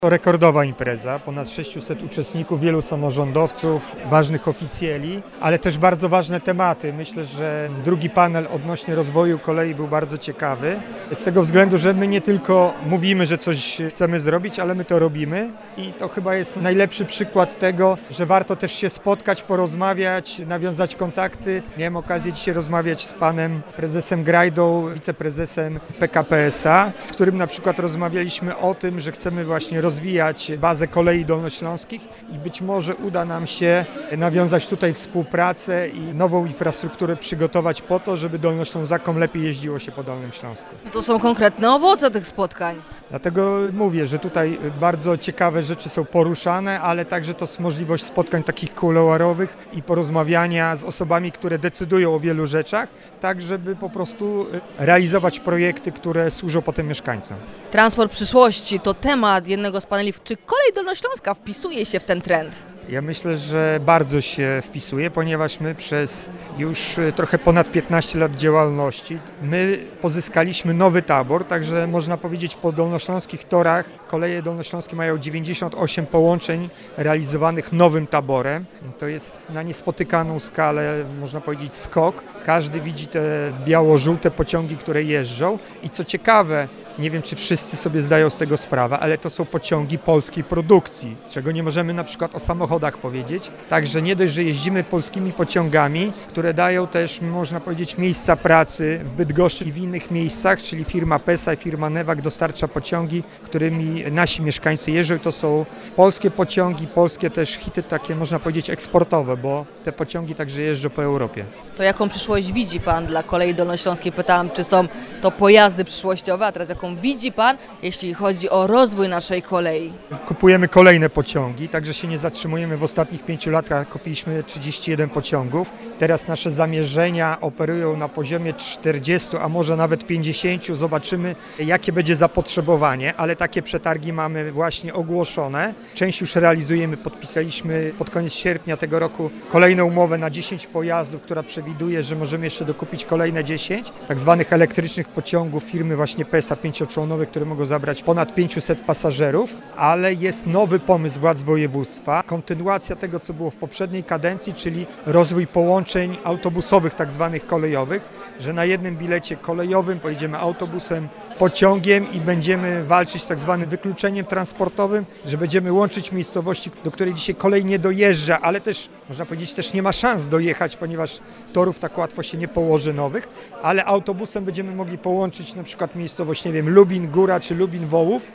To rekordowa impreza, ponad 600 uczestników, wielu samorządowców, ważnych oficjeli, ale też bardzo ważne tematy. Myślę, że drugi panel odnośnie rozwoju kolei był bardzo ciekawy. Z tego względu, że my nie tylko mówimy, że coś chcemy zrobić, ale my to robimy i to chyba jest najlepszy przykład tego, że warto też się spotkać, porozmawiać, nawiązać kontakty. Miałem okazję dzisiaj rozmawiać z panem prezesem Grajdą, wiceprezesem PKP SA, z którym na przykład rozmawialiśmy o tym, że chcemy właśnie rozwijać bazę kolei dolnośląskich i być może uda nam się nawiązać tutaj współpracę i nową infrastrukturę przygotować po to, żeby Dolnoślązakom lepiej jeździło się po Dolnym Śląsku. To są konkretne owoce tych spotkań. Dlatego mówię, że tutaj bardzo ciekawe rzeczy są poruszane, ale także to jest możliwość spotkań takich kuluarowych i porozmawiania z osobami, które decydują o wielu rzeczach, tak żeby po prostu realizować projekty, które służą potem mieszkańcom. Transport przyszłości to temat jednego z paneli. Czy kolej dolnośląska wpisuje się w ten trend? Ja myślę, że bardzo się wpisuje, ponieważ my przez już trochę ponad 15 lat działalności, my pozyskaliśmy nowy tabor, także można powiedzieć po dolnośląskich torach koleje dolnośląskie mają 98 połączeń realizowanych nowym taborem. To jest na niespotykaną skalę, można powiedzieć, skok. Każdy widzi te biało-żółte pociągi, które jeżdżą i co ciekawe, nie wiem, czy wszyscy sobie zdają z tego sprawę, ale to są pociągi polskiej produkcji, czego nie możemy na przykład o samochodach powiedzieć. Także nie dość, że jeździmy polskimi pociągami, które dają też, można powiedzieć, miejsca pracy w Bydgoszczy i w innych miejscach, czyli firma PESA i firma Newag dostarcza pociągi, którymi nasi mieszkańcy jeżdżą. To są polskie pociągi, polskie też hity takie, można powiedzieć, eksportowe, bo te pociągi także jeżdżą po Europie. To jaką przyszłość widzi Pan dla kolei dolnośląskiej? Pytałam, czy są to pojazdy przyszłościowe, a teraz jaką widzi Pan, jeśli chodzi o rozwój naszej kolei? Kupujemy kolejne pociągi, także się nie zatrzymujemy. W ostatnich 5 latach kupiliśmy 31 pociągów. Teraz nasze zamierzenia operują na poziomie 40, a może nawet 50. Zobaczymy, jakie będzie zapotrzebowanie, ale takie przetargi mamy właśnie ogłoszone. Część już realizujemy, podpisaliśmy pod koniec sierpnia tego roku kolejną umowę na 10 pojazdów, która przewiduje, że możemy jeszcze dokupić kolejne 10 tak zwanych elektrycznych pociągów firmy właśnie PESA 5-członowe, które mogą zabrać ponad 500 pasażerów, ale jest nowy pomysł władz województwa, kontynuacja tego, co było w poprzedniej kadencji, czyli rozwój połączeń autobusowych, tak zwanych kolejowych, że na jednym bilecie kolejowym pojedziemy autobusem, pociągiem i będziemy walczyć z tak zwanym wykluczeniem transportowym, że będziemy łączyć miejscowości, do której dzisiaj kolej nie dojeżdża, ale też, można powiedzieć, też nie ma szans dojechać, ponieważ torów tak łatwo się nie położy nowych, ale autobusem będziemy mogli połączyć na przykład miejscowość, nie wiem, Lubin Góra czy Lubin Wołów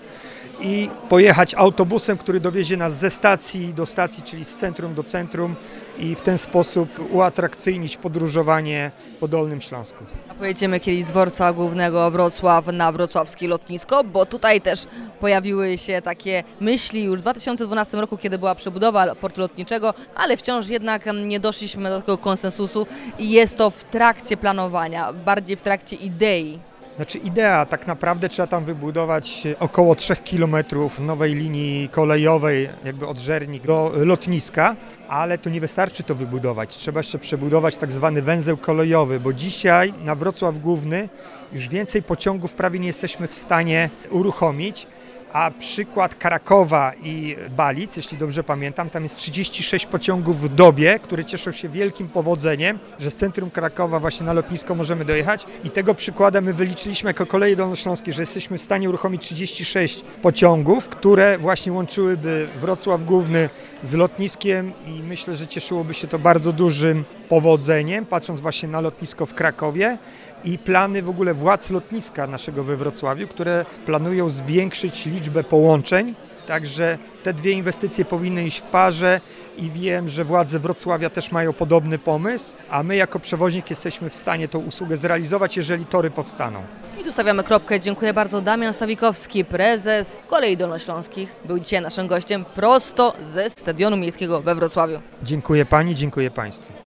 i pojechać autobusem, który dowiezie nas ze stacji do stacji, czyli z centrum do centrum i w ten sposób uatrakcyjnić podróżowanie po Dolnym Śląsku. A pojedziemy kiedyś z dworca głównego Wrocław na wrocławskie lotnisko, bo tutaj też pojawiły się takie myśli już w 2012 roku, kiedy była przebudowa portu lotniczego, ale wciąż jednak nie doszliśmy do tego konsensusu i jest to w trakcie planowania, bardziej w trakcie idei. Znaczy idea, tak naprawdę trzeba tam wybudować około 3 km nowej linii kolejowej, jakby od Żernik do lotniska, ale to nie wystarczy to wybudować. Trzeba jeszcze przebudować tak zwany węzeł kolejowy, bo dzisiaj na Wrocław Główny już więcej pociągów prawie nie jesteśmy w stanie uruchomić. A przykład Krakowa i Balic, jeśli dobrze pamiętam, tam jest 36 pociągów w dobie, które cieszą się wielkim powodzeniem, że z centrum Krakowa właśnie na lotnisko możemy dojechać i tego przykładem my wyliczyliśmy jako Koleje Dolnośląskie, że jesteśmy w stanie uruchomić 36 pociągów, które właśnie łączyłyby Wrocław Główny z lotniskiem i myślę, że cieszyłoby się to bardzo dużym powodzeniem, patrząc właśnie na lotnisko w Krakowie i plany w ogóle władz lotniska naszego we Wrocławiu, które planują zwiększyć liczbę połączeń. Także te dwie inwestycje powinny iść w parze i wiem, że władze Wrocławia też mają podobny pomysł, a my jako przewoźnik jesteśmy w stanie tą usługę zrealizować, jeżeli tory powstaną. I tu stawiamy kropkę. Dziękuję bardzo. Damian Stawikowski, prezes Kolei Dolnośląskich, był dzisiaj naszym gościem prosto ze Stadionu Miejskiego we Wrocławiu. Dziękuję Pani, dziękuję Państwu.